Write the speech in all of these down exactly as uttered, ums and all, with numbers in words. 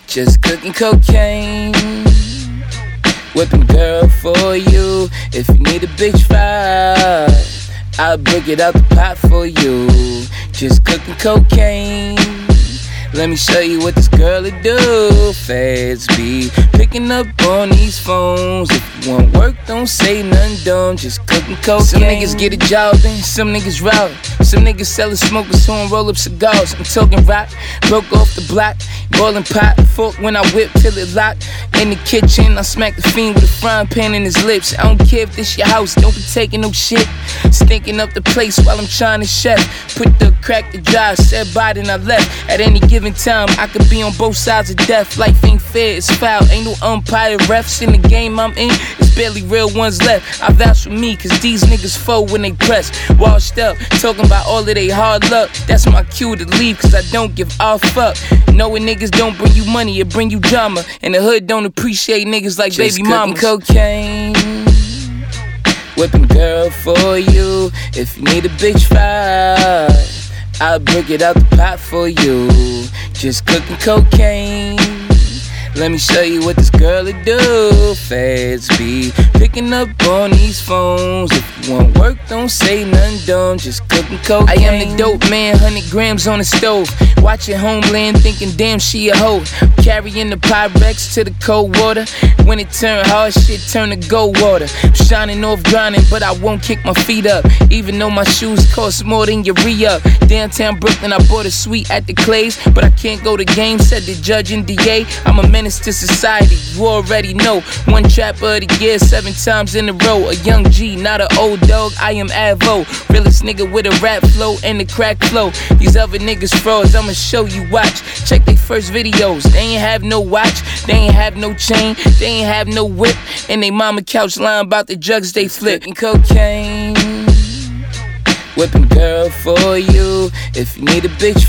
Just cooking cocaine, whipping girl for you. If you need a bitch fight, I'll break it out the pot for you. Just cooking cocaine, let me show you what this girl will do. Feds be picking up on these phones. If you want work, don't say nothing dumb. Just cooking cocaine. Some niggas get a job in, some niggas route. Some niggas sellin' smokers who don't roll up cigars. I'm talking rock, broke off the block, boiling pot, fork when I whip till it lock. In the kitchen, I smack the fiend with a frying pan in his lips. I don't care if this your house, don't be taking no shit. Stinking up the place while I'm trying to chef. Put the crack to dry, said bye then I left. At any given time, I could be on both sides of death. Life ain't fair, it's foul. Ain't no umpire refs in the game I'm in. It's barely real ones left. I vouch for me, cause these niggas fold when they press. Washed up, talking about all of they hard luck. That's my cue to leave, cause I don't give a fuck. Knowing niggas don't bring you money, it bring you drama. And the hood don't appreciate niggas like just baby mama. Cocaine, whipping girl for you. If you need a bitch fight, I'll break it out the pot for you. Just cooking cocaine, let me show you what this girl will do. Feds be picking up on these phones. If you want work, don't say nothing dumb. Just cooking cocaine. I am the dope man, one hundred grams on the stove. Watching Homeland, thinking damn she a hoe. Carrying the Pyrex to the cold water. When it turn hard, shit turn to gold water. Shining off grinding, but I won't kick my feet up. Even though my shoes cost more than your re-up. Downtown Brooklyn, I bought a suite at the Clays, but I can't go to games, said the judge and D A. I'm a menace to society, you already know. One trapper of the year, seven times in a row. A young G, not an old dog, I am Avo. Realest nigga with a rap flow and a crack flow. These other niggas frauds, I'ma show you, watch. Check they first videos, they ain't have no watch. They ain't have no chain, they ain't have no whip. And they mama couch lying about the drugs they flip. And cocaine, whipping girl for you. If you need a bitch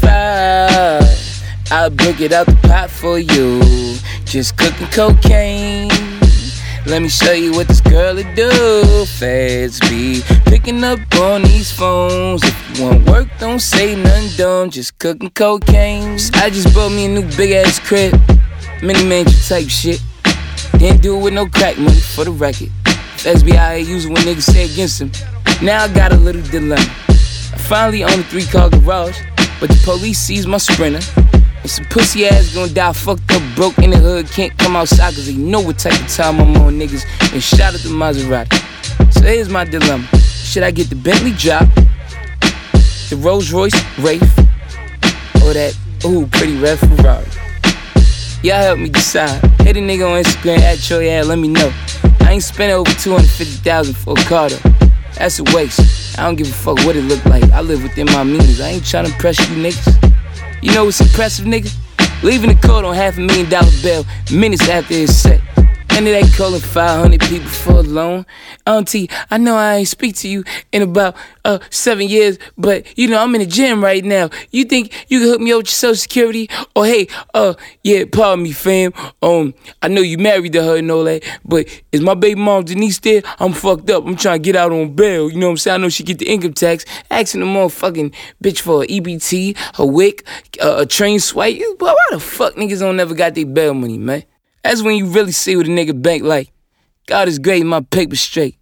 fight, I'll break it out the pot for you. Just cooking cocaine, let me show you what this girl will do. Feds be picking up on these phones. If you want work, don't say nothing dumb. Just cooking cocaine. I just bought me a new big ass crib, mini mansion type shit. Didn't do it with no crack money, for the record. Feds be out here using what niggas say against them. Now I got a little dilemma. I finally own a three car garage, but the police seized my Sprinter. And some pussy ass gon' die fucked up, broke in the hood, can't come outside cause they know what type of time I'm on, niggas. And shout out to Maserati. So here's my dilemma. Should I get the Bentley drop, the Rolls Royce Wraith, or that, ooh, pretty red Ferrari? Y'all help me decide. Hit a nigga on Instagram, at Choyad, let me know. I ain't spending over two hundred fifty thousand dollars for a car though. That's a waste. I don't give a fuck what it look like. I live within my means. I ain't tryna impress you niggas. You know what's impressive, nigga? Leaving the court on half a million dollar bail minutes after it's set. And it ain't calling five hundred people for a loan. Auntie, I know I ain't speak to you in about uh seven years, but you know I'm in the gym right now. You think you can hook me up with your social security? Or hey, uh, yeah, pardon me, fam. Um, I know you married to her and all that, but is my baby mom Denise there? I'm fucked up. I'm trying to get out on bail. You know what I'm saying? I know she get the income tax. Asking the motherfucking bitch for a E B T, a wick, uh, a train swipe. Boy, why the fuck niggas don't never got their bail money, man? That's when you really see what a nigga bank like. God is great, my paper straight.